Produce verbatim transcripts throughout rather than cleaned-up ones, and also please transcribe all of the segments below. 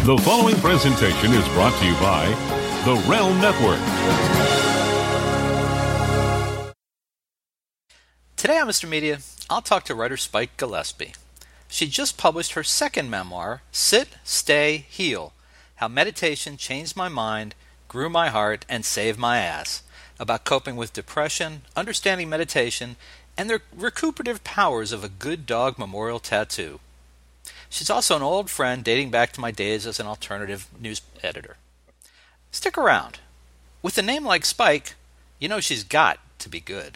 The following presentation is brought to you by The Realm Network. Today on Mister Media, I'll talk to writer Spike Gillespie. She just published her second memoir, Sit, Stay, Heal: How Meditation Changed My Mind, Grew My Heart, and Saved My Ass, about coping with depression, understanding meditation, and the recuperative powers of a good dog memorial tattoo. She's also an old friend dating back to my days as an alternative news editor. Stick around. With a name like Spike, you know she's got to be good.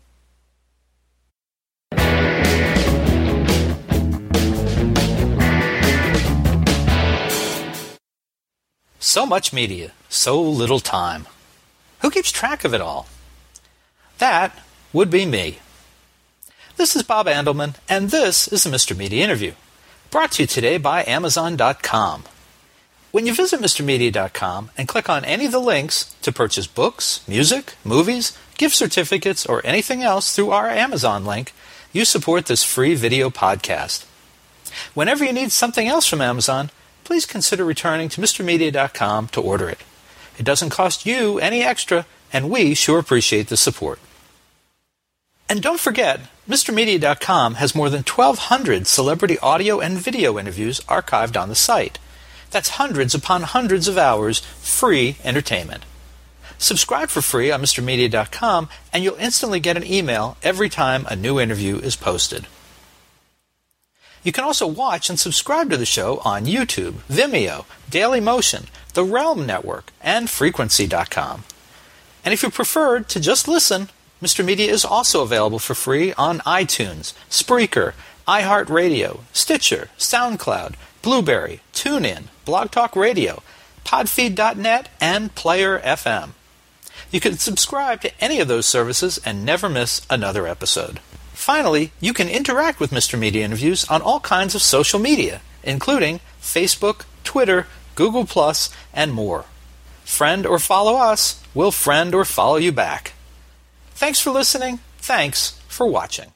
So much media, so little time. Who keeps track of it all? That would be me. This is Bob Andelman, and this is the Mister Media Interview, brought to you today by Amazon dot com. When you visit Mister Media dot com and click on any of the links to purchase books, music, movies, gift certificates, or anything else through our Amazon link, you support this free video podcast. Whenever you need something else from Amazon, please consider returning to Mister Media dot com to order it. It doesn't cost you any extra, and we sure appreciate the support. And don't forget, Mister Media dot com has more than twelve hundred celebrity audio and video interviews archived on the site. That's hundreds upon hundreds of hours free entertainment. Subscribe for free on Mister Media dot com, and you'll instantly get an email every time a new interview is posted. You can also watch and subscribe to the show on YouTube, Vimeo, Dailymotion, the Realm Network, and Frequency dot com. And if you prefer to just listen, Mister Media is also available for free on iTunes, Spreaker, iHeartRadio, Stitcher, SoundCloud, Blueberry, TuneIn, Blog Talk Radio, Podfeed dot net, and Player F M. You can subscribe to any of those services and never miss another episode. Finally, you can interact with Mister Media Interviews on all kinds of social media, including Facebook, Twitter, Google Plus, and more. Friend or follow us, we'll friend or follow you back. Thanks for listening. Thanks for watching.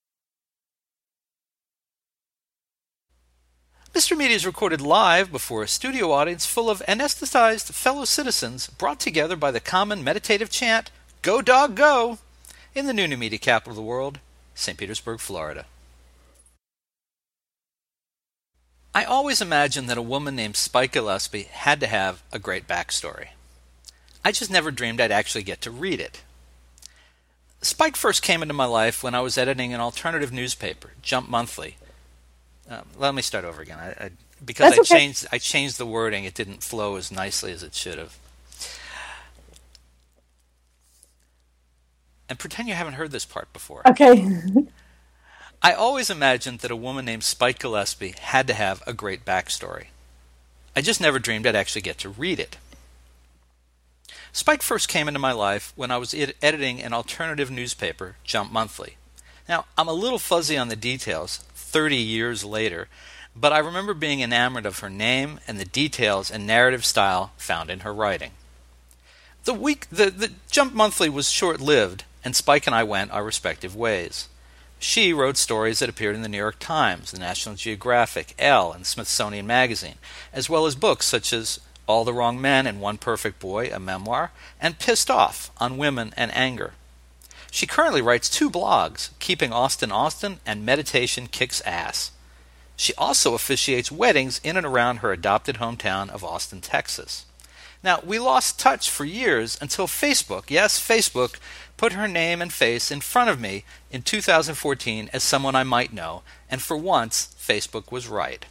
Mister Media is recorded live before a studio audience full of anesthetized fellow citizens brought together by the common meditative chant, "Go Dog Go!" in the new new media capital of the world, Saint Petersburg, Florida. I always imagined that a woman named Spike Gillespie had to have a great backstory. I just never dreamed I'd actually get to read it. Spike first came into my life when I was editing an alternative newspaper, Jump Monthly. Uh, let me start over again. I, I, because That's I okay. changed I changed the wording, it didn't flow as nicely as it should have. And pretend you haven't heard this part before. Okay. I always imagined that a woman named Spike Gillespie had to have a great backstory. I just never dreamed I'd actually get to read it. Spike first came into my life when I was ed- editing an alternative newspaper, Jump Monthly. Now, I'm a little fuzzy on the details, thirty years later, but I remember being enamored of her name and the details and narrative style found in her writing. The week, the, the Jump Monthly was short-lived, and Spike and I went our respective ways. She wrote stories that appeared in the New York Times, the National Geographic, Elle, and Smithsonian Magazine, as well as books such as All the Wrong Men and One Perfect Boy, a memoir, and Pissed Off on Women and Anger. She currently writes two blogs, Keeping Austin Austin and Meditation Kicks Ass. She also officiates weddings in and around her adopted hometown of Austin, Texas. Now, we lost touch for years until Facebook, yes, Facebook, put her name and face in front of me in two thousand fourteen as someone I might know, and for once, Facebook was right.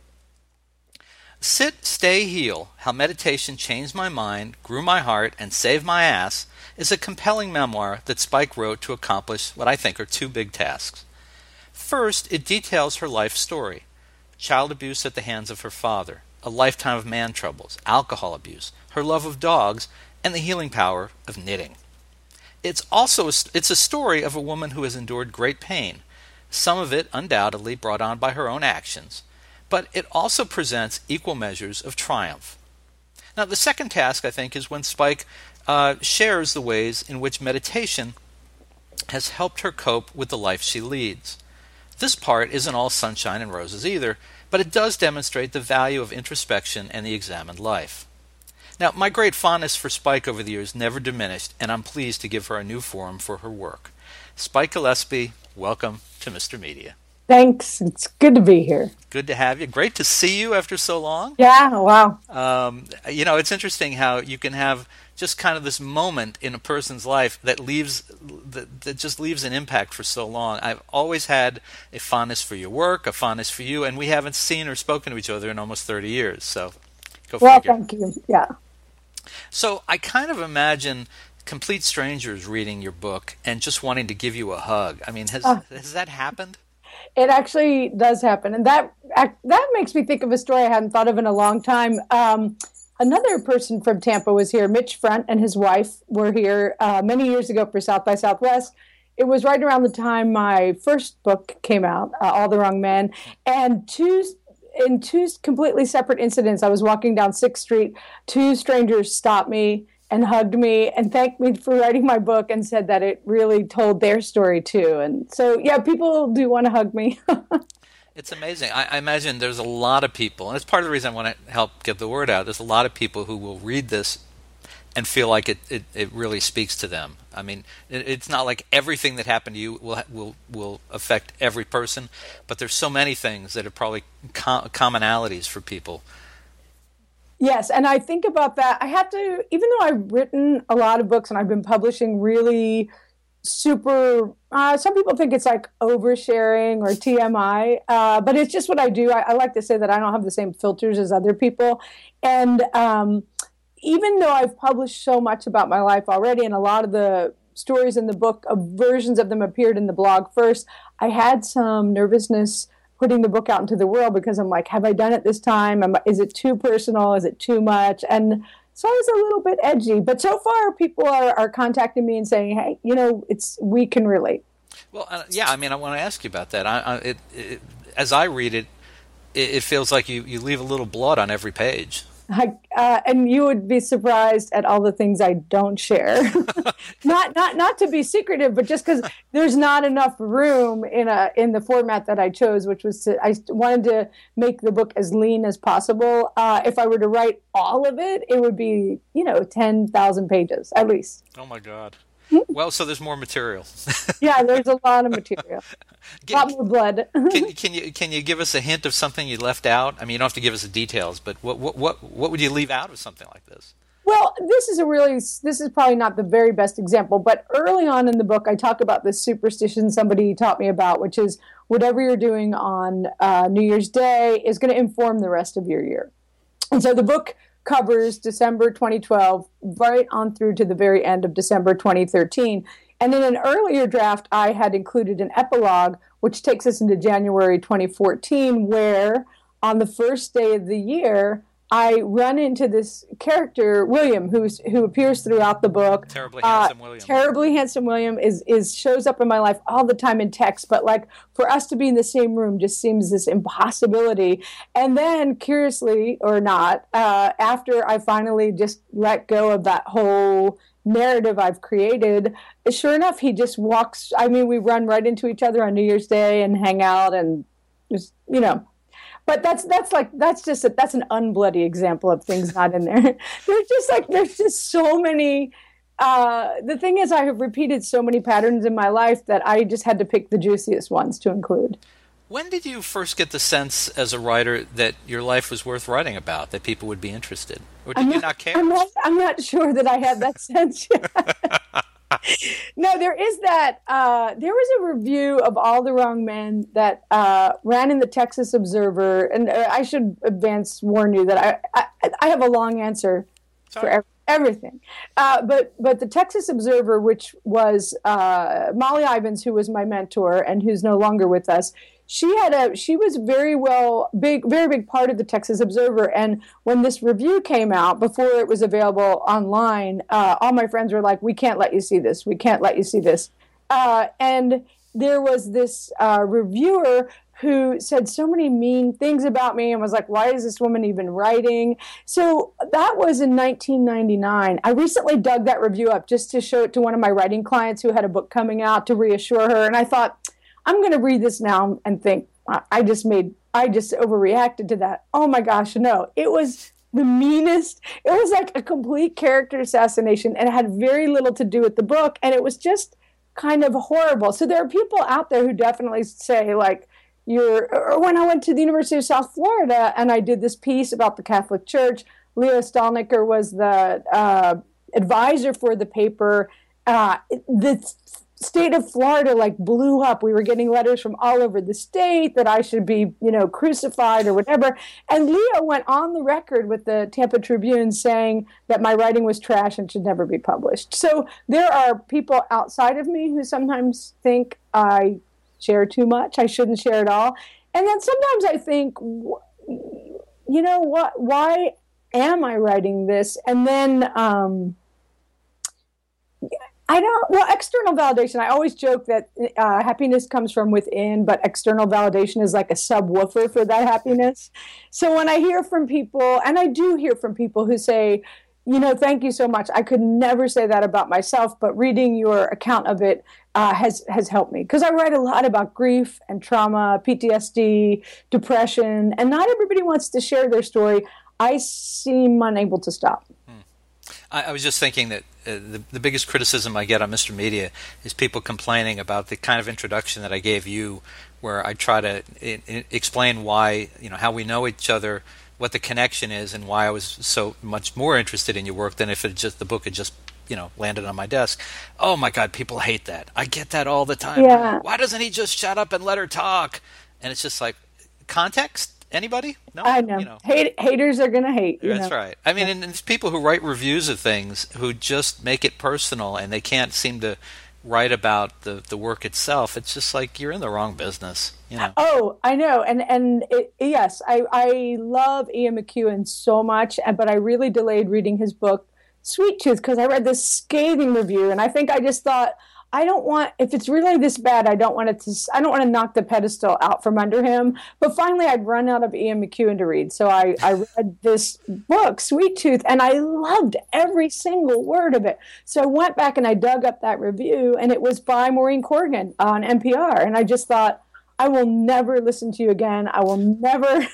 Sit, Stay, Heal: How Meditation Changed My Mind, Grew My Heart, and Saved My Ass is a compelling memoir that Spike wrote to accomplish what I think are two big tasks. First, it details her life story: child abuse at the hands of her father, a lifetime of man troubles, alcohol abuse, her love of dogs, and the healing power of knitting. It's also a, it's a story of a woman who has endured great pain, some of it undoubtedly brought on by her own actions, but it also presents equal measures of triumph. Now, the second task, I think, is when Spike uh, shares the ways in which meditation has helped her cope with the life she leads. This part isn't all sunshine and roses either, but it does demonstrate the value of introspection and the examined life. Now, my great fondness for Spike over the years never diminished, and I'm pleased to give her a new forum for her work. Spike Gillespie, welcome to Mister Media. Thanks. It's good to be here. Good to have you. Great to see you after so long. Yeah, wow. Um, you know, it's interesting how you can have just kind of this moment in a person's life that leaves that, that just leaves an impact for so long. I've always had a fondness for your work, a fondness for you, and we haven't seen or spoken to each other in almost thirty years. So, go well, figure. Thank you. Yeah. So I kind of imagine complete strangers reading your book and just wanting to give you a hug. I mean, has uh, has that happened? It actually does happen, and that that makes me think of a story I hadn't thought of in a long time. Um, another person from Tampa was here. Mitch Front and his wife were here uh, many years ago for South by Southwest. It was right around the time my first book came out, uh, All the Wrong Men, and two in two completely separate incidents. I was walking down sixth Street. Two strangers stopped me and hugged me and thanked me for writing my book and said that it really told their story too. And so, yeah, people do want to hug me. It's amazing. I, I imagine there's a lot of people, and it's part of the reason I want to help get the word out. There's a lot of people who will read this and feel like it, it, it really speaks to them. I mean, it, it's not like everything that happened to you will will will affect every person, but there's so many things that are probably com- commonalities for people. Yes, and I think about that. I have to, even though I've written a lot of books and I've been publishing really super, uh, some people think it's like oversharing or T M I, uh, but it's just what I do. I, I like to say that I don't have the same filters as other people. And um, even though I've published so much about my life already, and a lot of the stories in the book, uh, versions of them appeared in the blog first, I had some nervousness putting the book out into the world because I'm like, have I done it this time? Am, is it too personal? Is it too much? And so I was a little bit edgy. But so far, people are, are contacting me and saying, hey, you know, it's we can relate. Well, uh, yeah, I mean, I want to ask you about that. I, I, it, it, as I read it, it, it feels like you, you leave a little blood on every page. I, uh, and you would be surprised at all the things I don't share. not not not to be secretive, but just because there's not enough room in a in the format that I chose, which was to I wanted to make the book as lean as possible. Uh, if I were to write all of it, it would be you know ten thousand pages at least. Oh my God. Well, so there's more material. Yeah, there's a lot of material. A lot more blood. can, can you can you give us a hint of something you left out? I mean, you don't have to give us the details, but what what what, what would you leave out of something like this? Well, this is a really this is probably not the very best example, but early on in the book, I talk about this superstition somebody taught me about, which is whatever you're doing on uh, New Year's Day is going to inform the rest of your year. And so the book covers December twenty twelve right on through to the very end of December twenty thirteen. And in an earlier draft, I had included an epilogue, which takes us into January twenty fourteen, where on the first day of the year, I run into this character, William, who's who appears throughout the book. Terribly handsome uh, William. Terribly handsome William is is shows up in my life all the time in text, but like for us to be in the same room just seems this impossibility. And then, curiously or not, uh, after I finally just let go of that whole narrative I've created, sure enough, he just walks. I mean, we run right into each other on New Year's Day and hang out and just, you know. But that's that's like that's just a, that's an unbloody example of things not in there. There's just like there's just so many. Uh, the thing is, I have repeated so many patterns in my life that I just had to pick the juiciest ones to include. When did you first get the sense as a writer that your life was worth writing about, that people would be interested, or did I'm you not, not care? I'm not, I'm not sure that I had that sense yet. No, there is that. Uh, there was a review of All the Wrong Men that uh, ran in the Texas Observer, and uh, I should advance warn you that I I, I have a long answer Sorry. for every, everything. Uh, but but the Texas Observer, which was uh, Molly Ivins, who was my mentor and who's no longer with us, she had a she was very well big very big part of the Texas Observer. And when this review came out before it was available online, uh, all my friends were like, "We can't let you see this. We can't let you see this." Uh, and there was this uh, reviewer who said so many mean things about me and was like, "Why is this woman even writing?" So that was in nineteen ninety-nine. I recently dug that review up just to show it to one of my writing clients who had a book coming out to reassure her. And I thought, I'm going to read this now and think, I just made I just overreacted to that. Oh my gosh, no. It was the meanest. It was like a complete character assassination, and it had very little to do with the book, and it was just kind of horrible. So there are people out there who definitely say, like, you're, or when I went to the University of South Florida and I did this piece about the Catholic Church, Leo Stalniker was the uh, advisor for the paper. Uh, the state of Florida like blew up. We were getting letters from all over the state that I should be, you know, crucified or whatever. And Leo went on the record with the Tampa Tribune saying that my writing was trash and should never be published. So there are people outside of me who sometimes think I share too much. I shouldn't share at all. And then sometimes I think, you know what, why am I writing this? And then, um, I don't, well, external validation, I always joke that uh, happiness comes from within, but external validation is like a subwoofer for that happiness. So when I hear from people, and I do hear from people who say, you know, thank you so much. I could never say that about myself, but reading your account of it uh, has, has helped me. Because I write a lot about grief and trauma, P T S D, depression, and not everybody wants to share their story. I seem unable to stop. I, I was just thinking that uh, the, the biggest criticism I get on Mister Media is people complaining about the kind of introduction that I gave you, where I try to I- I explain why, you know, how we know each other, what the connection is, and why I was so much more interested in your work than if it just the book had just, you know, landed on my desk. Oh my God, people hate that. I get that all the time. Yeah. Why doesn't he just shut up and let her talk? And it's just like, context? Anybody? No. I know. You know. Hate, haters are going to hate. You That's know? right. I mean, and it's people who write reviews of things who just make it personal, and they can't seem to write about the, the work itself. It's just like you're in the wrong business. You know. Oh, I know. And and it, yes, I, I love Ian McEwan so much, but I really delayed reading his book, Sweet Tooth, because I read this scathing review, and I think I just thought, I don't want, if it's really this bad, I don't want it to, I don't want to knock the pedestal out from under him. But finally, I'd run out of Ian McEwan to read. So I, I read this book, Sweet Tooth, and I loved every single word of it. So I went back and I dug up that review, and it was by Maureen Corrigan on N P R. And I just thought, I will never listen to you again. I will never,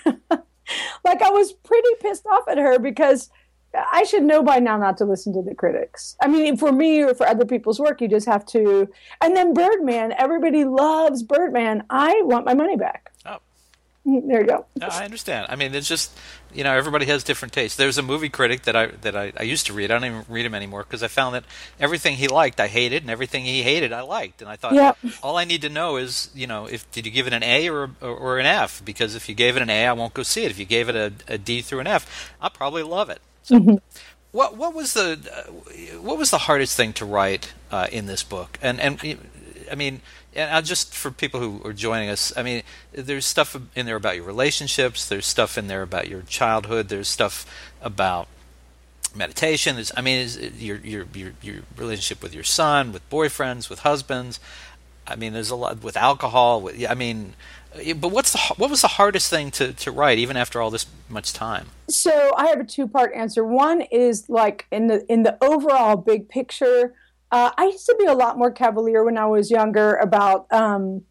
like, I was pretty pissed off at her because I should know by now not to listen to the critics. I mean, for me or for other people's work, you just have to. And then Birdman, everybody loves Birdman. I want my money back. Oh. There you go. No, I understand. I mean, it's just, you know, everybody has different tastes. There's a movie critic that I that I, I used to read. I don't even read him anymore because I found that everything he liked, I hated, and everything he hated, I liked. And I thought, yep. all I need to know is, you know, if did you give it an A or or, or an F? Because if you gave it an A, I won't go see it. If you gave it a, a D through an F, I'll probably love it. So, mm-hmm. what what was the uh, what was the hardest thing to write uh, in this book? And and I mean, and I'll just for people who are joining us, I mean, there's stuff in there about your relationships. There's stuff in there about your childhood. There's stuff about meditation. There's, I mean, is your your your your relationship with your son, with boyfriends, with husbands. I mean, there's a lot with alcohol. With, I mean. But what's the what was the hardest thing to, to write, even after all this much time? So I have a two part answer. One is like in the in the overall big picture. Uh, I used to be a lot more cavalier when I was younger about, um,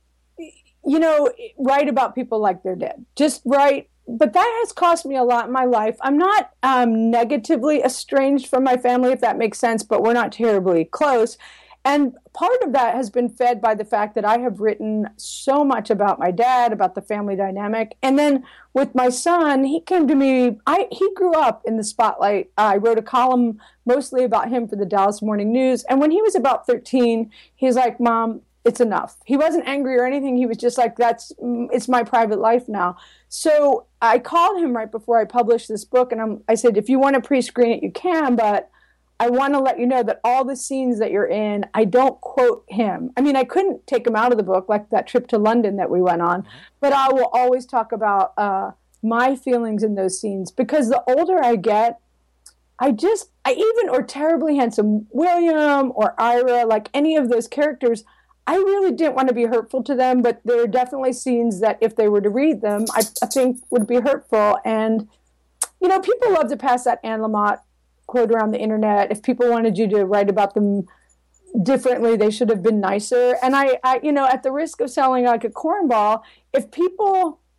you know, write about people like they're dead. Just write. But that has cost me a lot in my life. I'm not um, negatively estranged from my family, if that makes sense, but we're not terribly close. And part of that has been fed by the fact that I have written so much about my dad, about the family dynamic. And then with my son, he came to me, I, he grew up in the spotlight. I wrote a column mostly about him for the Dallas Morning News. And when he was about thirteen, he's like, Mom, it's enough. He wasn't angry or anything. He was just like, that's, it's my private life now. So I called him right before I published this book. And I'm, I said, if you want to pre-screen it, you can, but I want to let you know that all the scenes that you're in, I don't quote him. I mean, I couldn't take him out of the book, like that trip to London that we went on, mm-hmm. but I will always talk about uh, my feelings in those scenes, because the older I get, I just, I even, or Terribly Handsome William or Ira, like any of those characters, I really didn't want to be hurtful to them, but there are definitely scenes that if they were to read them, I, I think would be hurtful. And, you know, people love to pass that Anne Lamott quote around the internet. If people wanted you to write about them differently, they should have been nicer. And I, I, you know, at the risk of sounding like a cornball, if people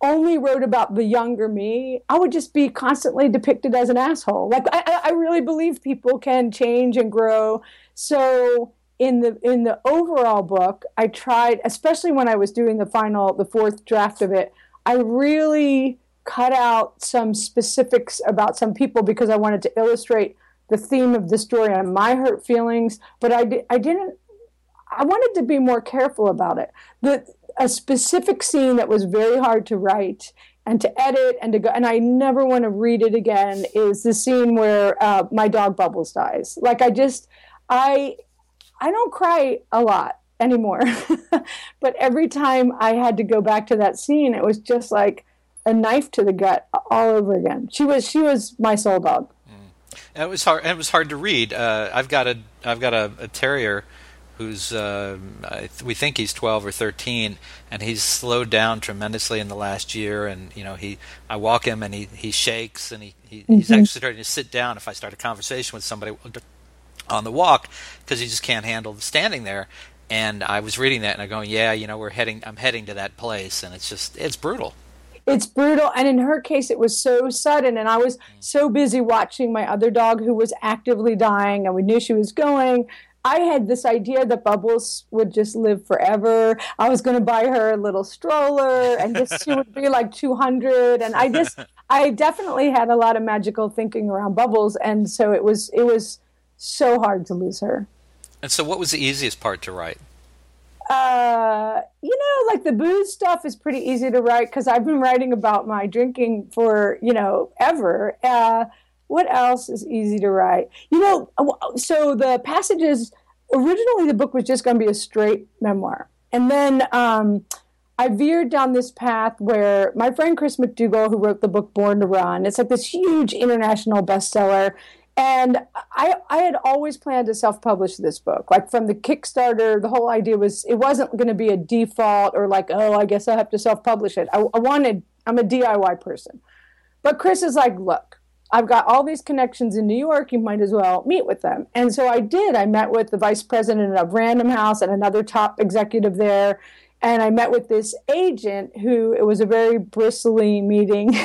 only wrote about the younger me, I would just be constantly depicted as an asshole. Like I, I really believe people can change and grow. So in the in the overall book, I tried, especially when I was doing the final, the fourth draft of it, I really cut out some specifics about some people because I wanted to illustrate the theme of the story and my hurt feelings. But I, di- I didn't. I wanted to be more careful about it. The a specific scene that was very hard to write and to edit and to go, and I never want to read it again, is the scene where uh, my dog Bubbles dies. Like I just, I, I don't cry a lot anymore, but every time I had to go back to that scene, it was just like a knife to the gut all over again. She was, she was my soul dog. Mm. It was hard. It was hard to read. Uh, I've got a, I've got a, a terrier who's uh, we think he's twelve or thirteen, and he's slowed down tremendously in the last year. And you know, he I walk him and he, he shakes, and he, he mm-hmm. he's actually starting to sit down if I start a conversation with somebody on the walk because he just can't handle standing there. And I was reading that and I'm going, yeah, you know, we're heading. I'm heading to that place, and it's just it's brutal. It's brutal, and in her case, it was so sudden, and I was so busy watching my other dog who was actively dying, and we knew she was going. I had this idea that Bubbles would just live forever. I was going to buy her a little stroller, and just she would be like two hundred. And I just, I definitely had a lot of magical thinking around Bubbles, and so it was, it was so hard to lose her. And so, what was the easiest part to write? Uh, you know, like the booze stuff is pretty easy to write because I've been writing about my drinking for, you know, ever. Uh, What else is easy to write? You know, so the passages, originally the book was just going to be a straight memoir. And then um, I veered down this path where my friend Chris McDougall, who wrote the book Born to Run, it's like this huge international bestseller. And I, I had always planned to self-publish this book. Like from the Kickstarter, the whole idea was it wasn't going to be a default or like, oh, I guess I'll have to self-publish it. I, I wanted, I'm a D I Y person. But Chris is like, look, I've got all these connections in New York. You might as well meet with them. And so I did. I met with the vice president of Random House and another top executive there. And I met with this agent who, it was a very bristly meeting.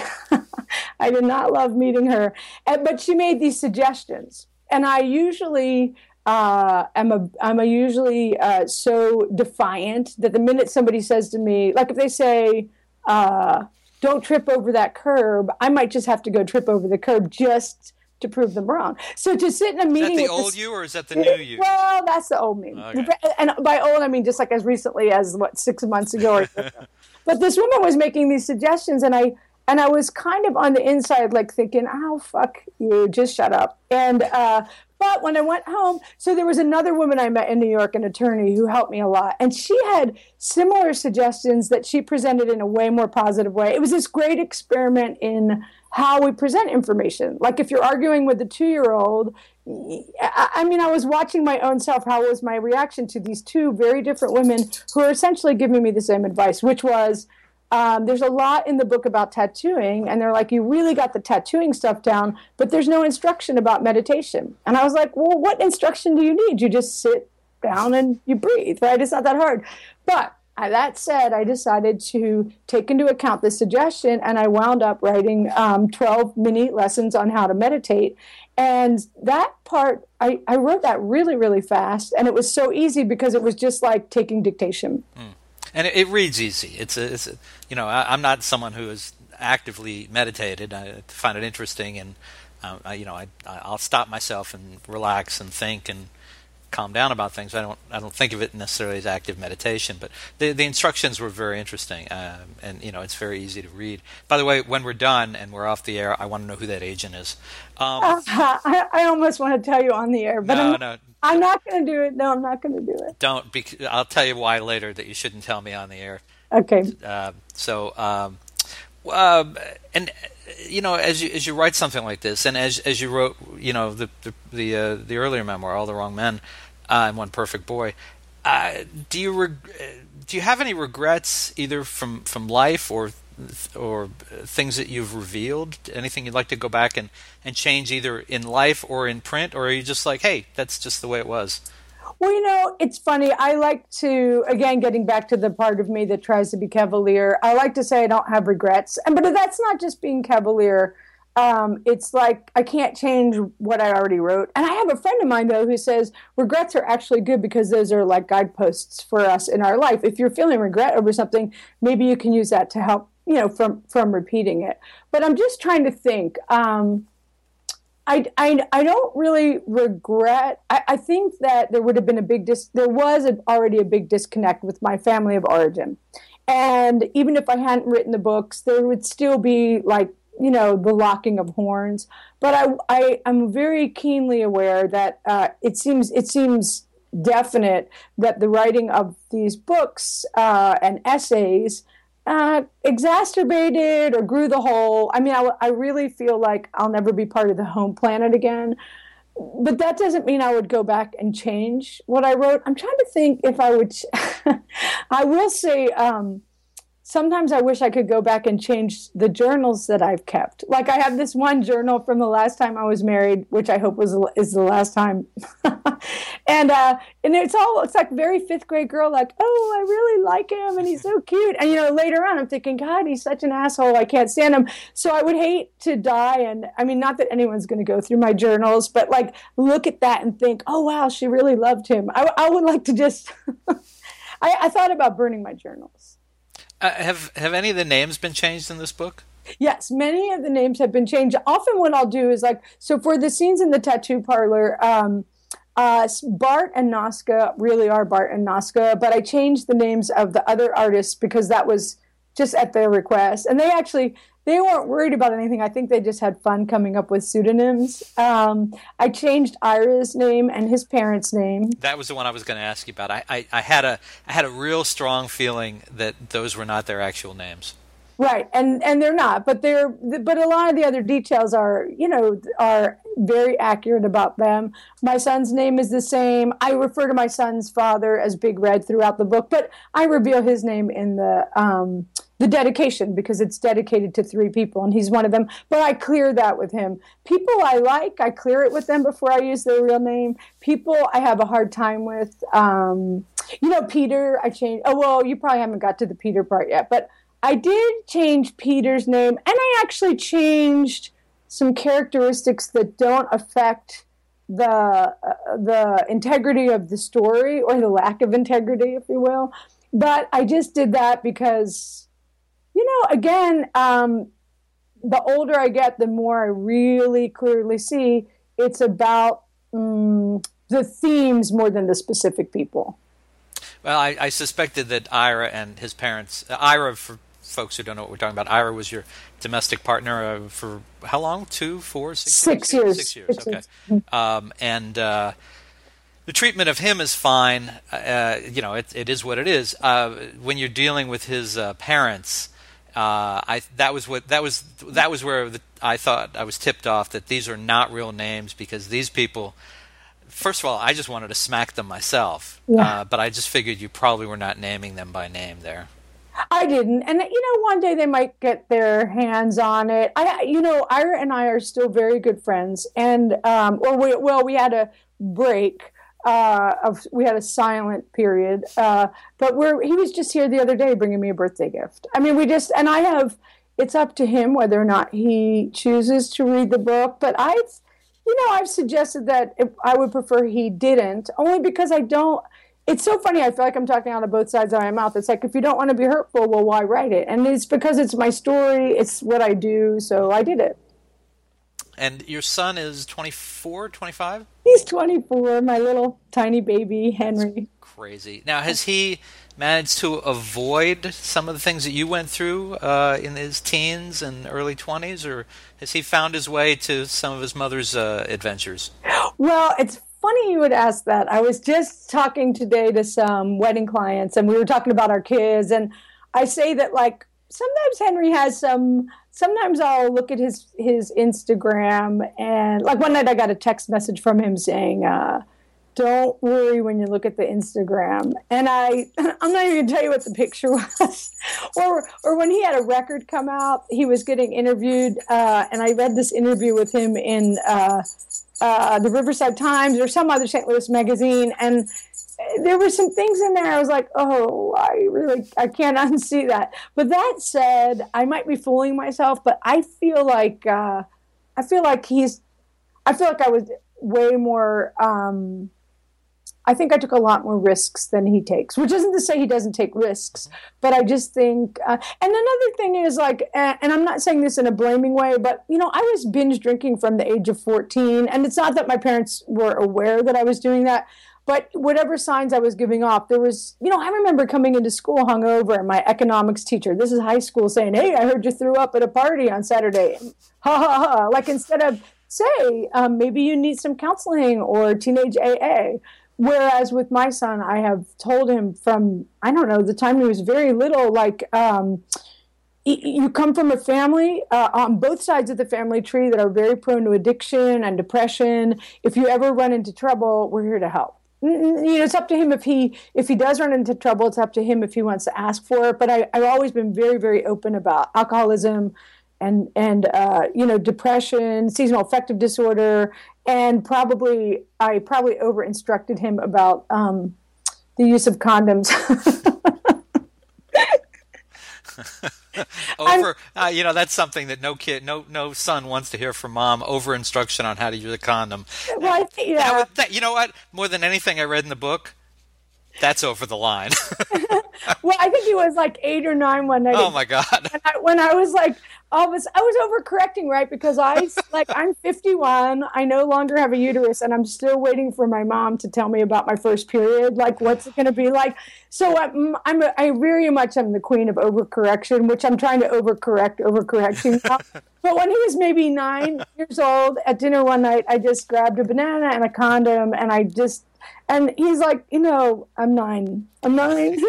I did not love meeting her. And, but she made these suggestions. And I usually uh, am a, I'm a usually uh, so defiant that the minute somebody says to me, like if they say, uh, don't trip over that curb, I might just have to go trip over the curb just to prove them wrong. So to sit in a meeting is that the with old this, you or is that the new you? Well, that's the old me. Okay. And by old, I mean just like as recently as, what, six months ago or so. But this woman was making these suggestions, and I and I was kind of on the inside like thinking, oh, fuck you, just shut up. And uh, but when I went home, so there was another woman I met in New York, an attorney who helped me a lot. And she had similar suggestions that she presented in a way more positive way. It was this great experiment in how we present information. Like if you're arguing with a two-year-old, I, I mean, I was watching my own self. How was my reaction to these two very different women who are essentially giving me the same advice, which was, Um, there's a lot in the book about tattooing, and they're like, you really got the tattooing stuff down, but there's no instruction about meditation. And I was like, well, what instruction do you need? You just sit down and you breathe, right? It's not that hard. But uh, that said, I decided to take into account this suggestion, and I wound up writing um, twelve mini lessons on how to meditate. And that part, I, I wrote that really, really fast, and it was so easy because it was just like taking dictation. Mm. And it, it reads easy. It's a, it's a, you know, I, I'm not someone who has actively meditated. I find it interesting, and uh, I, you know, I I'll stop myself and relax and think and calm down about things. I don't I don't think of it necessarily as active meditation, but the the instructions were very interesting, uh, and you know, it's very easy to read. By the way, when we're done and we're off the air, I want to know who that agent is. Um, uh, I, I almost want to tell you on the air, but no, I'm, no. I'm not going to do it. No, I'm not going to do it. Don't. Bec- I'll tell you why later that you shouldn't tell me on the air. Okay. Uh, so, um, uh, and you know, as you as you write something like this, and as as you wrote, you know, the the the, uh, the earlier memoir, All the Wrong Men, uh, and One Perfect Boy, uh, do you reg- do you have any regrets either from, from life or or things that you've revealed? Anything you'd like to go back and, and change either in life or in print, or are you just like, hey, that's just the way it was? Well, you know, it's funny. I like to, again, getting back to the part of me that tries to be cavalier, I like to say I don't have regrets. And but that's not just being cavalier. Um, it's like I can't change what I already wrote. And I have a friend of mine, though, who says regrets are actually good because those are like guideposts for us in our life. If you're feeling regret over something, maybe you can use that to help, you know, from, from repeating it. But I'm just trying to think. Um, I, I, I don't really regret. I, I think that there would have been a big dis. There was a, already a big disconnect with my family of origin. And even if I hadn't written the books, there would still be like, you know, the locking of horns. But I, I am very keenly aware that uh, it seems it seems definite that the writing of these books uh, and essays uh, exacerbated or grew the whole. I mean, I, I really feel like I'll never be part of the home planet again. But that doesn't mean I would go back and change what I wrote. I'm trying to think if I would. I will say. Um, Sometimes I wish I could go back and change the journals that I've kept. Like I have this one journal from the last time I was married, which I hope was is the last time. and uh, and it's all it's like very fifth grade girl, like, oh, I really like him and he's so cute. And you know, later on, I'm thinking, God, he's such an asshole. I can't stand him. So I would hate to die. And I mean, not that anyone's going to go through my journals, but like look at that and think, oh wow, she really loved him. I, I would like to just. I, I thought about burning my journals. Uh, have have any of the names been changed in this book? Yes, many of the names have been changed. Often what I'll do is like, so for the scenes in the tattoo parlor, um, uh, Bart and Noska really are Bart and Noska, but I changed the names of the other artists because that was just at their request. And they actually, they weren't worried about anything. I think they just had fun coming up with pseudonyms. Um, I changed Ira's name and his parents' name. That was the one I was going to ask you about. I, I, I had a I had a real strong feeling that those were not their actual names. Right, and and they're not, but they're but a lot of the other details are, you know, are very accurate about them. My son's name is the same. I refer to my son's father as Big Red throughout the book, but I reveal his name in the um, the dedication because it's dedicated to three people, and he's one of them. But I clear that with him. People I like, I clear it with them before I use their real name. People I have a hard time with, um, you know, Peter. I changed. Oh well, you probably haven't got to the Peter part yet, but. I did change Peter's name, and I actually changed some characteristics that don't affect the uh, the integrity of the story, or the lack of integrity, if you will. But I just did that because, you know, again, um, the older I get, the more I really clearly see it's about um, the themes more than the specific people. Well, I, I suspected that Ira and his parents, uh, Ira, for folks who don't know what we're talking about, Ira was your domestic partner uh, for how long? Two, four, six, six years? years. Six years. Six okay. Years. Um, and uh, the treatment of him is fine. Uh, you know, it, it is what it is. Uh, when you're dealing with his uh, parents, uh, I that was what that was that was where the, I thought I was tipped off that these are not real names because these people. First of all, I just wanted to smack them myself, yeah. uh, but I just figured you probably were not naming them by name there. I didn't, and you know, one day they might get their hands on it. I, you know, Ira and I are still very good friends, and um, or we, well, we had a break uh, of we had a silent period, uh, but we're he was just here the other day bringing me a birthday gift. I mean, we just and I have. It's up to him whether or not he chooses to read the book, but I've. You know, I've suggested that if I would prefer he didn't, only because I don't. It's so funny. I feel like I'm talking out of both sides of my mouth. It's like, if you don't want to be hurtful, well, why write it? And it's because it's my story. It's what I do. So I did it. And your son is twenty-four, twenty-five? He's twenty-four, my little tiny baby, Henry. That's crazy. Now, has he managed to avoid some of the things that you went through uh, in his teens and early twenties, or has he found his way to some of his mother's uh, adventures? Well, it's funny you would ask that. I was just talking today to some wedding clients, and we were talking about our kids, and I say that, like, sometimes Henry has some, sometimes I'll look at his, his Instagram, and, like, one night I got a text message from him saying, uh, don't worry when you look at the Instagram. And I, I'm not even going to tell you what the picture was. or or when he had a record come out, he was getting interviewed, uh, and I read this interview with him in uh, uh, the Riverside Times or some other Saint Louis magazine, and there were some things in there I was like, oh, I really, I can't unsee that. But that said, I might be fooling myself, but I feel like, uh, I feel like he's, I feel like I was way more, um, I think I took a lot more risks than he takes, which isn't to say he doesn't take risks, but I just think, uh, and another thing is like, uh, and I'm not saying this in a blaming way, but, you know, I was binge drinking from the age of fourteen, and it's not that my parents were aware that I was doing that, but whatever signs I was giving off, there was, you know, I remember coming into school hungover, and my economics teacher, this is high school, saying, hey, I heard you threw up at a party on Saturday. Ha, ha, ha. Like, instead of, say, um, maybe you need some counseling or teenage A A. Whereas with my son, I have told him from, I don't know, the time he was very little, like, um, you come from a family uh, on both sides of the family tree that are very prone to addiction and depression. If you ever run into trouble, we're here to help. You know, it's up to him if he if he does run into trouble. It's up to him if he wants to ask for it. But I, I've always been very, very open about alcoholism and and uh, you know, depression, seasonal affective disorder, and probably I probably over instructed him about um, the use of condoms. over, uh, you know, that's something that no kid, no no son wants to hear from mom. Over instruction on how to use a condom. Well, I think, yeah. That would, that, you know what? More than anything I read in the book, that's over the line. Well, I think he was like eight or nine one night. Oh my God! When I, when I was like, I was I was overcorrecting, right? Because I like I'm fifty-one. I no longer have a uterus, and I'm still waiting for my mom to tell me about my first period. Like, what's it going to be like? So I'm I'm a, I very much am the queen of overcorrection, which I'm trying to overcorrect overcorrecting now. But when he was maybe nine years old, at dinner one night, I just grabbed a banana and a condom, and I just and he's like, you know, I'm nine. I'm nine.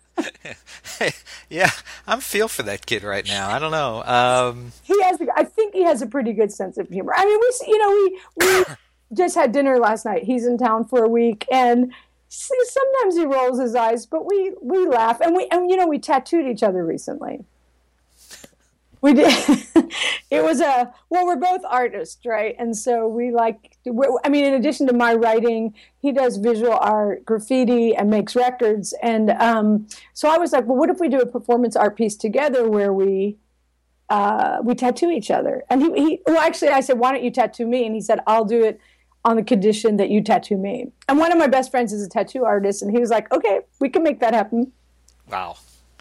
Yeah, I'm feel for that kid right now. I don't know. Um, he has, I think he has a pretty good sense of humor. I mean, we, you know, we we just had dinner last night. He's in town for a week, and sometimes he rolls his eyes, but we we laugh, and we and you know, we tattooed each other recently. We did. It was a, well, we're both artists, right? And so we like, I mean, in addition to my writing, he does visual art, graffiti, and makes records. And um, so I was like, well, what if we do a performance art piece together where we uh, we tattoo each other? And he, he, well, actually, I said, why don't you tattoo me? And he said, I'll do it on the condition that you tattoo me. And one of my best friends is a tattoo artist, and he was like, okay, we can make that happen. Wow.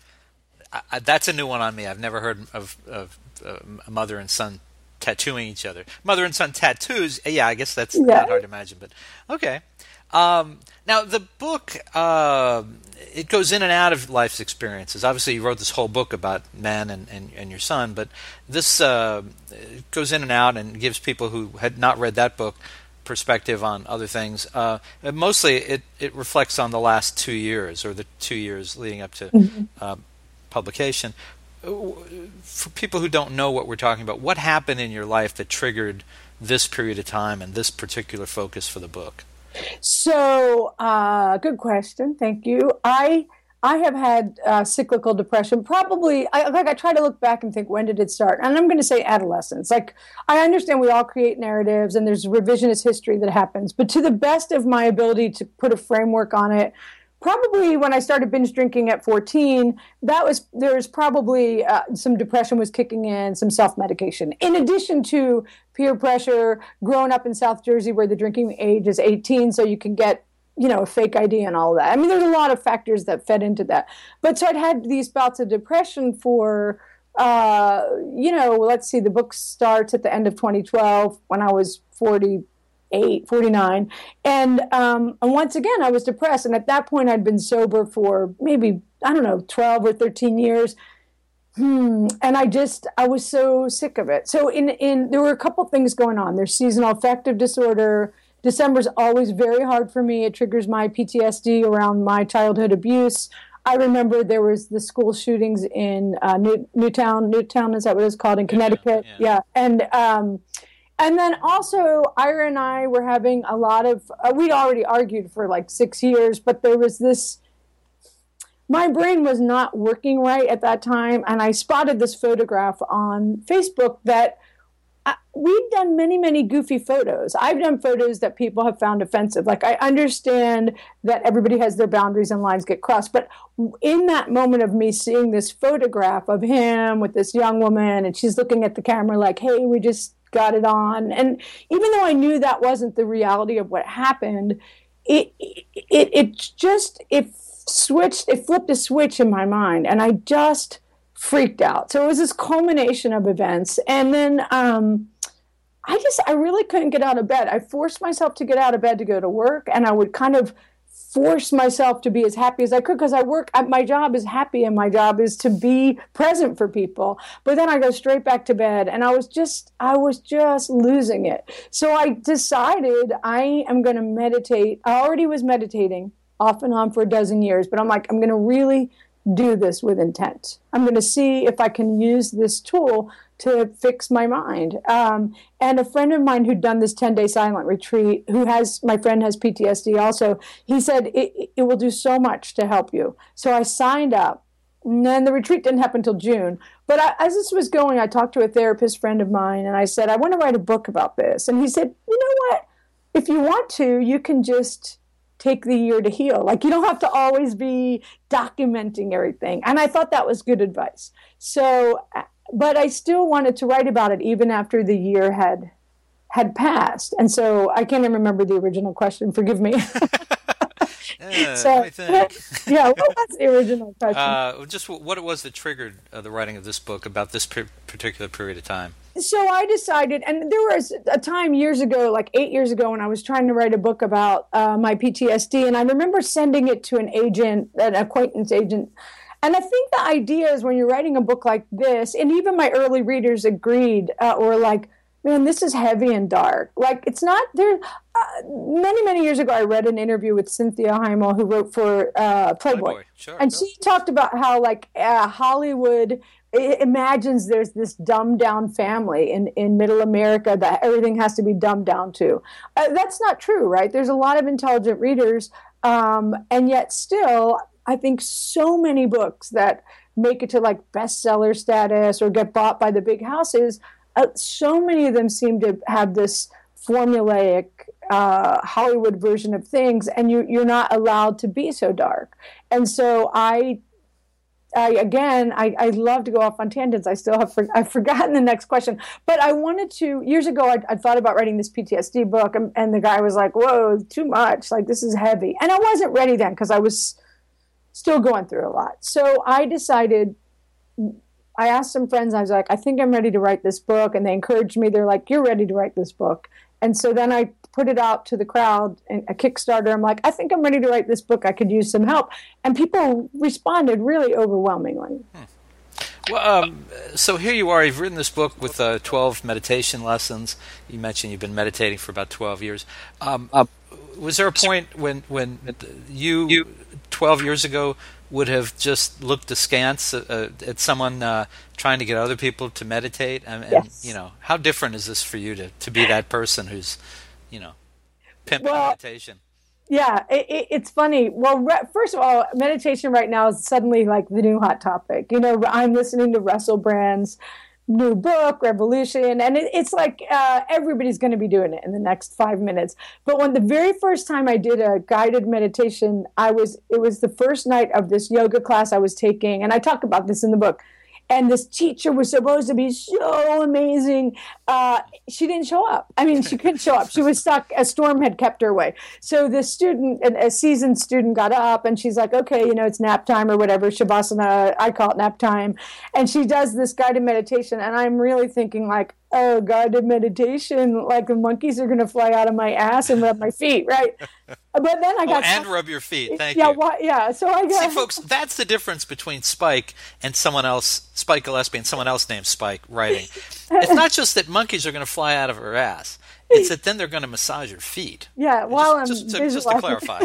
I, that's a new one on me. I've never heard of, of uh, a mother and son tattooing each other. Mother and son tattoos, yeah, I guess that's yeah. not hard to imagine, but okay. Um, now, the book, uh, it goes in and out of life's experiences. Obviously, you wrote this whole book about man and, and, and your son, but this uh, goes in and out and gives people who had not read that book perspective on other things. Uh, mostly, it, it reflects on the last two years, or the two years leading up to mm-hmm. uh, publication. For people who don't know what we're talking about, what happened in your life that triggered this period of time and this particular focus for the book? So, uh, good question. Thank you. I I have had uh, cyclical depression. Probably, I, like I try to look back and think, when did it start? And I'm going to say adolescence. Like, I understand we all create narratives and there's revisionist history that happens, but to the best of my ability to put a framework on it, probably when I started binge drinking at fourteen, that was there was probably uh, some depression was kicking in, some self-medication. In addition to peer pressure, growing up in South Jersey where the drinking age is eighteen, so you can get, you know, a fake I D and all that. I mean, there's a lot of factors that fed into that. But so I'd had these bouts of depression for, uh, you know, let's see, the book starts at the end of twenty twelve when I was forty. Eight, forty-nine. And, um, and once again, I was depressed. And at that point, I'd been sober for maybe, I don't know, twelve or thirteen years. Hmm. And I just, I was so sick of it. So in, in, there were a couple things going on. There's seasonal affective disorder. December's always very hard for me. It triggers my P T S D around my childhood abuse. I remember there was the school shootings in uh, New, Newtown. Newtown, is that what it's called, in Connecticut? Yeah. yeah. And, um, And then also, Ira and I were having a lot of, uh, we'd already argued for like six years, but there was this, my brain was not working right at that time, and I spotted this photograph on Facebook that I, we've done many, many goofy photos. I've done photos that people have found offensive. Like, I understand that everybody has their boundaries and lines get crossed. But in that moment of me seeing this photograph of him with this young woman, and she's looking at the camera like, hey, we just got it on. And even though I knew that wasn't the reality of what happened, it it, it just, it switched, it flipped a switch in my mind. And I just freaked out. So it was this culmination of events. And then um, I just, I really couldn't get out of bed. I forced myself to get out of bed to go to work, and I would kind of force myself to be as happy as I could, because I work, my job is happy, and my job is to be present for people. But then I go straight back to bed, and I was just, I was just losing it. So I decided I am going to meditate. I already was meditating off and on for a dozen years, but I'm like, I'm going to really do this with intent. I'm going to see if I can use this tool to fix my mind. Um, and a friend of mine who'd done this ten-day silent retreat, who has, my friend has P T S D also, he said, it, it will do so much to help you. So I signed up. And then the retreat didn't happen until June. But I, as this was going, I talked to a therapist friend of mine, and I said, I want to write a book about this. And he said, you know what? If you want to, you can just take the year to heal. Like, you don't have to always be documenting everything. And I thought that was good advice. So, but I still wanted to write about it even after the year had had passed. And so I can't even remember the original question. Forgive me. Yeah, so, I think. Yeah, what was the original question? Uh, just what it was that triggered uh, the writing of this book about this per- particular period of time. So I decided, and there was a time years ago, like eight years ago, when I was trying to write a book about uh, my P T S D, and I remember sending it to an agent, an acquaintance agent. And I think the idea is when you're writing a book like this, and even my early readers agreed, uh, or like, man, this is heavy and dark. Like, it's not there. Uh, many, many years ago, I read an interview with Cynthia Heimel, who wrote for uh, Playboy. Playboy. Sure, and sure. she talked about how, like, uh, Hollywood it imagines there's this dumbed down family in, in middle America that everything has to be dumbed down to. Uh, that's not true, right? There's a lot of intelligent readers, um, and yet still, I think so many books that make it to like bestseller status or get bought by the big houses, uh, so many of them seem to have this formulaic uh, Hollywood version of things, and you, you're not allowed to be so dark. And so I I, again, I, I love to go off on tangents. I still have for, I've forgotten the next question. But I wanted to, years ago, I, I thought about writing this P T S D book, and, and the guy was like, whoa, too much. Like, this is heavy. And I wasn't ready then because I was still going through a lot. So I decided, I asked some friends, I was like, I think I'm ready to write this book. And they encouraged me. They're like, you're ready to write this book. And so then I put it out to the crowd in a Kickstarter. I'm like, I think I'm ready to write this book. I could use some help. And people responded really overwhelmingly. Hmm. Well, um, so here you are. You've written this book with uh, twelve meditation lessons. You mentioned you've been meditating for about twelve years. Um, uh, was there a point when, when you, twelve years ago, would have just looked askance uh, at someone uh, trying to get other people to meditate? And, and Yes. you know, how different is this for you to, to be that person who's, you know, pimping Well, meditation? Yeah, it, it, it's funny. Well, re- first of all, meditation right now is suddenly like the new hot topic. You know, I'm listening to Russell Brand's new book, Revolution, and it, it's like uh, everybody's going to be doing it in the next five minutes. But when the very first time I did a guided meditation, I was it was the first night of this yoga class I was taking, and I talk about this in the book. And this teacher was supposed to be so amazing. Uh, she didn't show up. I mean, she couldn't show up. She was stuck. A storm had kept her away. So this student, a seasoned student, got up, and she's like, okay, you know, it's nap time or whatever, Shavasana, I call it nap time. And she does this guided meditation. And I'm really thinking like, oh, guided meditation, like the monkeys are going to fly out of my ass and rub my feet, right? But then I got... Oh, and rub your feet. Thank yeah, you. Why, yeah, so I got... See, folks, that's the difference between Spike and someone else, Spike Gillespie and someone else named Spike writing. It's not just that monkeys are going to fly out of her ass. It's that then they're going to massage your feet. Yeah, while I'm just, just, to, just to clarify.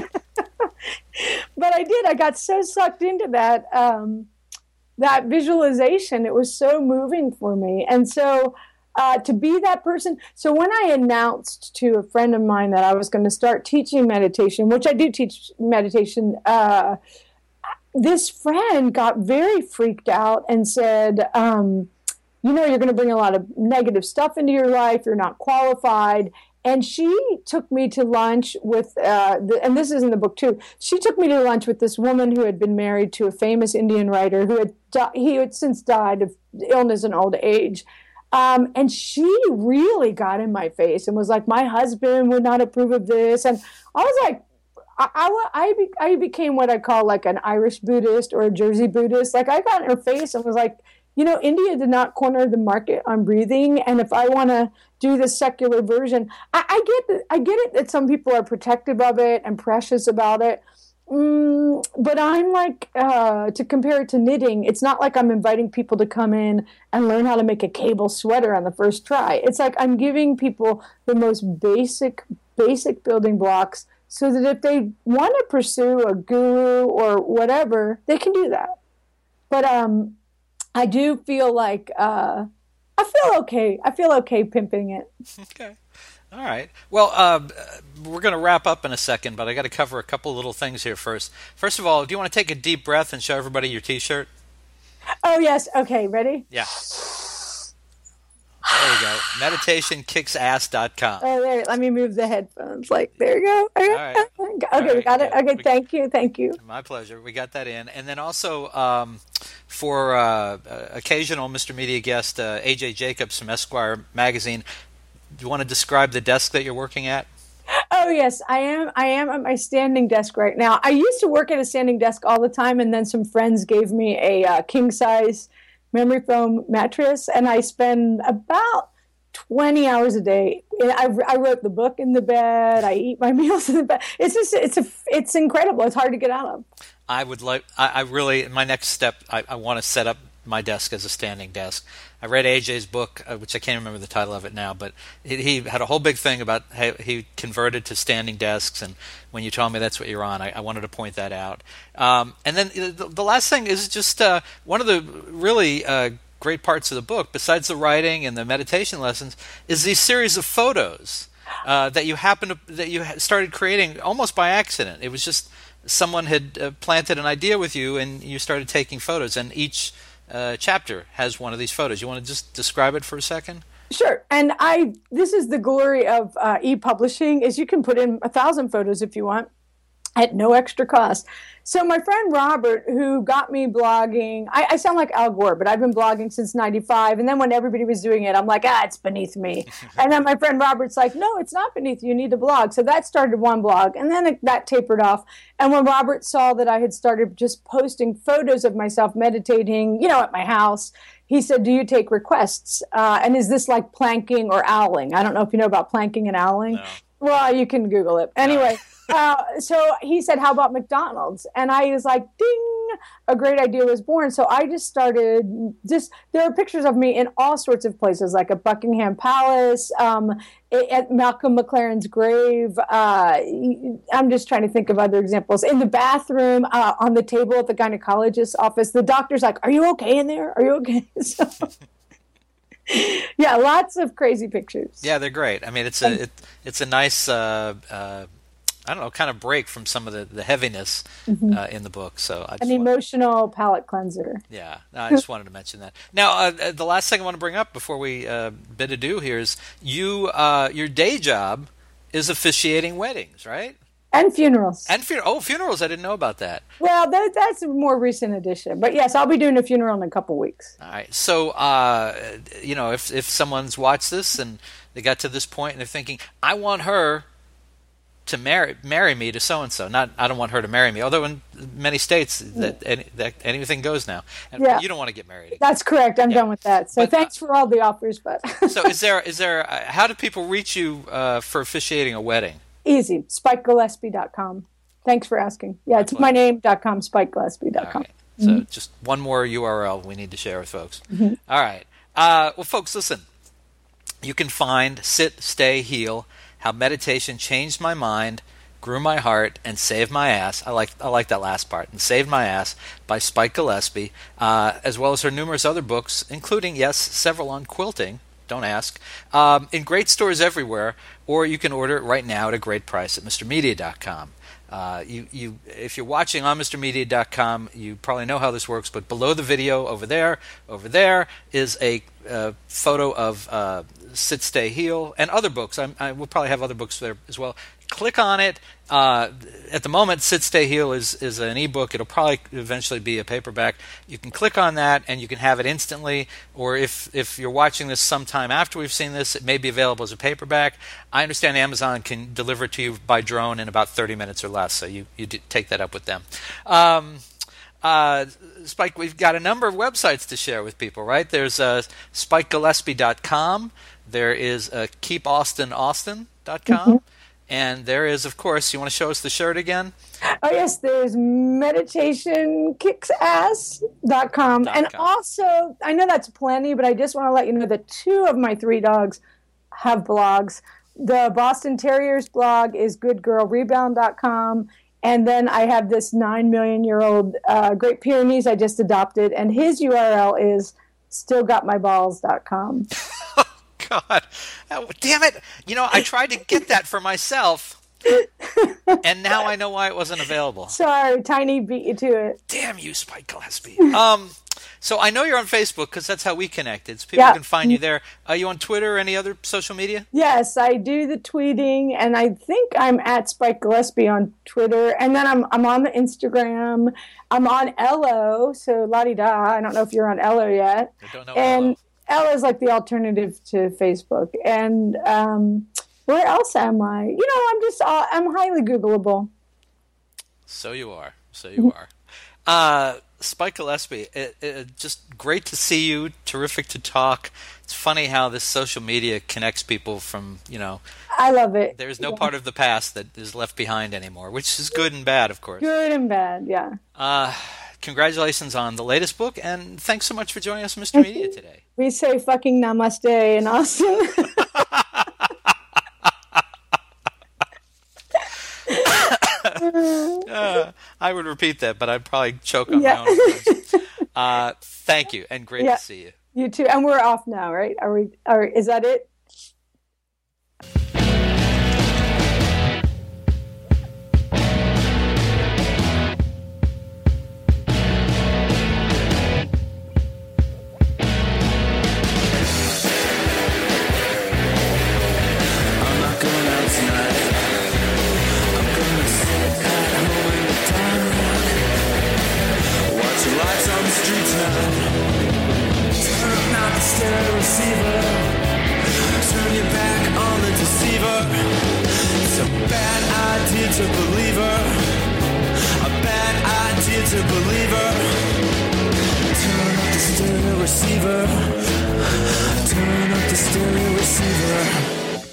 But I did. I got so sucked into that um, that visualization. It was so moving for me. And so... Uh, to be that person. So when I announced to a friend of mine that I was going to start teaching meditation, which I do teach meditation, uh, this friend got very freaked out and said, um, you know you're going to bring a lot of negative stuff into your life. You're not qualified. And she took me to lunch with, uh, the, and this is in the book too. She took me to lunch with this woman who had been married to a famous Indian writer who had di- he had since died of illness and old age. Um, and she really got in my face and was like, "My husband would not approve of this." And I was like, I, I, I, be, I became what I call like an Irish Buddhist or a Jersey Buddhist. Like I got in her face and was like, you know, India did not corner the market on breathing. And if I want to do the secular version, I, I get that. I get it that some people are protective of it and precious about it. Mm, but I'm like, uh, to compare it to knitting, it's not like I'm inviting people to come in and learn how to make a cable sweater on the first try. It's like I'm giving people the most basic, basic building blocks so that if they want to pursue a guru or whatever, they can do that. But um, I do feel like uh, I feel okay. I feel okay pimping it. Okay. All right. Well, uh, we're going to wrap up in a second, but I got to cover a couple little things here first. First of all, do you want to take a deep breath and show everybody your T-shirt? Oh, yes. Okay. Ready? Yeah. There you go. meditation kicks ass dot com. Oh, there. Let me move the headphones. Like, there you go. Okay, All right. okay All right. we got it. Okay, we, thank you. Thank you. My pleasure. We got that in. And then also um, for uh, occasional Mister Media guest, uh, A J Jacobs from Esquire Magazine, do you want to describe the desk that you're working at? Oh, yes. I am. I am at my standing desk right now. I used to work at a standing desk all the time, and then some friends gave me a uh, king-size memory foam mattress, and I spend about twenty hours a day. I, I wrote the book in the bed. I eat my meals in the bed. It's just, it's a, it's incredible. It's hard to get out of. I would like, I, I really, my next step, I, I want to set up my desk as a standing desk. I read A J's book, uh, which I can't remember the title of it now, but he, he had a whole big thing about how he converted to standing desks, and when you told me that's what you're on, I, I wanted to point that out. Um, and then the, the last thing is just uh, one of the really uh, great parts of the book, besides the writing and the meditation lessons, is these series of photos uh, that you happen to that you started creating almost by accident. It was just someone had uh, planted an idea with you, and you started taking photos, and each Uh, chapter has one of these photos. You want to just describe it for a second? Sure. And I, this is the glory of uh, e-publishing, is you can put in a thousand photos if you want at no extra cost. So my friend Robert, who got me blogging, I, I sound like Al Gore, but I've been blogging since ninety-five. And then when everybody was doing it, I'm like, ah, it's beneath me. And then my friend Robert's like, no, it's not beneath you. You need to blog. So that started one blog. And then it, that tapered off. And when Robert saw that I had started just posting photos of myself meditating, you know, at my house, he said, do you take requests? Uh, and is this like planking or owling? I don't know if you know about planking and owling. No. Well, you can Google it. Anyway, uh, so he said, how about McDonald's? And I was like, ding, a great idea was born. So I just started, just there are pictures of me in all sorts of places, like at Buckingham Palace, um, at Malcolm McLaren's grave. Uh, I'm just trying to think of other examples. In the bathroom, uh, on the table at the gynecologist's office, the doctor's like, are you okay in there? Are you okay? So, yeah, lots of crazy pictures. Yeah, they're great. I mean, it's a it, it's a nice uh, uh, I don't know, kind of break from some of the, the heaviness mm-hmm. uh, in the book. So I just an wanted, emotional palate cleanser. Yeah, no, I just wanted to mention that. Now, uh, the last thing I want to bring up before we uh, bid adieu here is you uh, your day job is officiating weddings, right? And funerals. And fun- oh, funerals! I didn't know about that. Well, that, that's a more recent addition. But yes, I'll be doing a funeral in a couple weeks. All right. So, uh, you know, if if someone's watched this and they got to this point and they're thinking, I want her to marry marry me to so and so. Not, I don't want her to marry me. Although in many states that, any, that anything goes now. And yeah. You don't want to get married again. That's correct. I'm yeah. done with that. So but, thanks for all the offers. But so is there is there? Uh, how do people reach you uh, for officiating a wedding? Easy. Spike Gillespie dot com. Thanks for asking. Yeah, it's my name dot com, Spike Gillespie dot com. Right. So mm-hmm. just one more U R L we need to share with folks. Mm-hmm. All right. Uh, well, folks, listen. You can find Sit, Stay, Heal, How Meditation Changed My Mind, Grew My Heart, and Saved My Ass. I like I like that last part. And Saved My Ass by Spike Gillespie, uh, as well as her numerous other books, including, yes, several on quilting. Don't ask. Um, in great stores everywhere, or you can order it right now at a great price at Mr Media dot com. Uh, you, you, if you're watching on Mr Media dot com, you probably know how this works, but below the video, over there, over there, is a uh, photo of uh, Sit, Stay, Heal, and other books. I, I will probably have other books there as well. Click on it. Uh, at the moment, Sit, Stay, Heal is, is an ebook. It'll probably eventually be a paperback. You can click on that, and you can have it instantly. Or if, if you're watching this sometime after we've seen this, it may be available as a paperback. I understand Amazon can deliver it to you by drone in about thirty minutes or less, so you, you take that up with them. Um, uh, Spike, we've got a number of websites to share with people, right? There's uh, Spike Gillespie dot com. There is uh, Keep Austin Austin dot com. Mm-hmm. And there is, of course, you want to show us the shirt again? Oh, yes, there's meditation kicks ass dot com. And com. Also, I know that's plenty, but I just want to let you know that two of my three dogs have blogs. The Boston Terrier's blog is good girl rebound dot com. And then I have this nine million year old uh, Great Pyrenees I just adopted, and his U R L is still got my balls dot com. God, oh, damn it. You know, I tried to get that for myself, and now I know why it wasn't available. Sorry, Tiny beat you to it. Damn you, Spike Gillespie. Um, so I know you're on Facebook because that's how we connected. So people yeah. can find you there. Are you on Twitter or any other social media? Yes, I do the tweeting, and I think I'm at Spike Gillespie on Twitter, and then I'm I'm on the Instagram. I'm on Ello, so la-di-da. I don't know if you're on Ello yet. I don't know and Ello. Ella is like the alternative to Facebook. And um, where else am I? You know, I'm just, uh, I'm highly Googleable. So you are. So you are. Uh, Spike Gillespie, it, it, just great to see you. Terrific to talk. It's funny how this social media connects people from, you know. I love it. There's no yeah. part of the past that is left behind anymore, which is good and bad, of course. Good and bad, yeah. Uh, congratulations on the latest book, and thanks so much for joining us on Mister Media today. We say fucking namaste in Austin. uh, I would repeat that, but I'd probably choke on yeah. my own words. Uh, thank you, and great yeah. to see you. You too. And we're off now, right? Are we? Are, is that it? To believe her, a bad idea to believe her. Turn up the stereo receiver. Turn up the stereo receiver.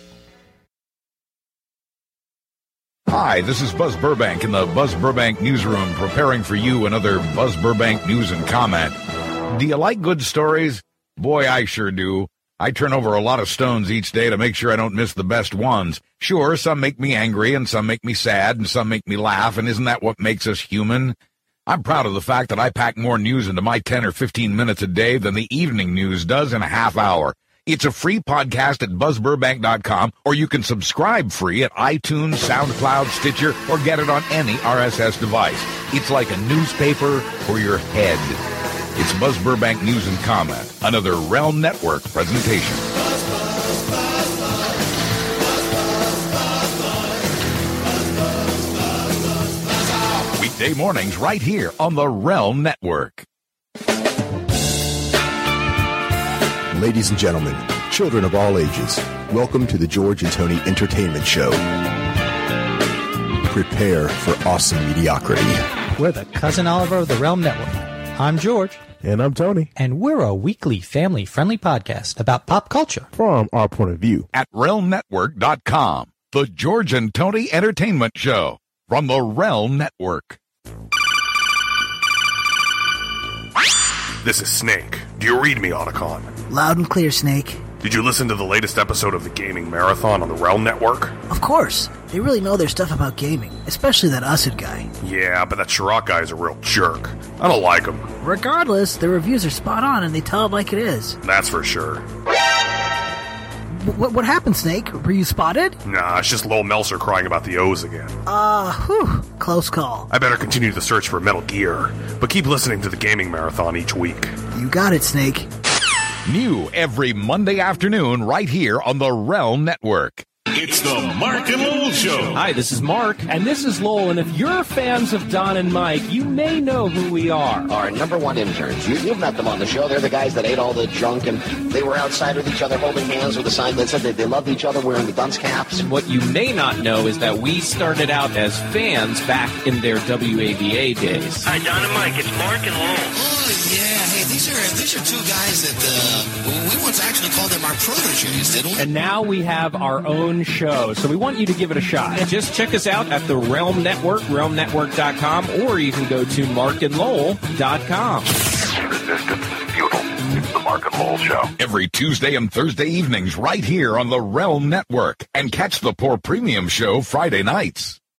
Hi, this is Buzz Burbank in the Buzz Burbank newsroom, preparing for you another Buzz Burbank news and comment. Do you like good stories? Boy, I sure do. I turn over a lot of stones each day to make sure I don't miss the best ones. Sure, some make me angry, and some make me sad, and some make me laugh, and isn't that what makes us human? I'm proud of the fact that I pack more news into my ten or fifteen minutes a day than the evening news does in a half hour. It's a free podcast at buzz burbank dot com, or you can subscribe free at iTunes, SoundCloud, Stitcher, or get it on any R S S device. It's like a newspaper for your head. It's Buzz Burbank News and Comment, another Realm Network presentation. Weekday mornings right here on the Realm Network. Ladies and gentlemen, children of all ages, welcome to the George and Tony Entertainment Show. Prepare for awesome mediocrity. We're the Cousin Oliver of the Realm Network. I'm George. And I'm Tony. And we're a weekly family-friendly podcast about pop culture. From our point of view. At realm network dot com, the George and Tony Entertainment Show from the Realm Network. This is Snake. Do you read me, Otacon? Loud and clear, Snake. Did you listen to the latest episode of the Gaming Marathon on the Realm Network? Of course. They really know their stuff about gaming, especially that Usad guy. Yeah, but that Chirac guy is a real jerk. I don't like him. Regardless, their reviews are spot on and they tell it like it is. That's for sure. What what happened, Snake? Were you spotted? Nah, it's just Lowell Meltzer crying about the O's again. Uh, whew, close call. I better continue the search for Metal Gear, but keep listening to the Gaming Marathon each week. You got it, Snake. New every Monday afternoon right here on the Realm Network. It's the Mark and Lowell Show. Hi, this is Mark. And this is Lowell. And if you're fans of Don and Mike, you may know who we are. Our number one interns. You, you've met them on the show. They're the guys that ate all the junk, and they were outside with each other holding hands with a sign that said that they loved each other wearing the dunce caps. And what you may not know is that we started out as fans back in their W A V A days. Hi, Don and Mike. It's Mark and Lowell. Oh, yeah. Hey, these are, these are two guys that uh, we once actually called them our proteges, didn't we? And now we have our own show, so we want you to give it a shot. Just check us out at the Realm Network, realm network dot com, or you can go to mark and lowell dot com. Resistance is futile. It's the Mark and Lowell Show. Every Tuesday and Thursday evenings right here on the Realm Network. And catch the Poor Premium Show Friday nights.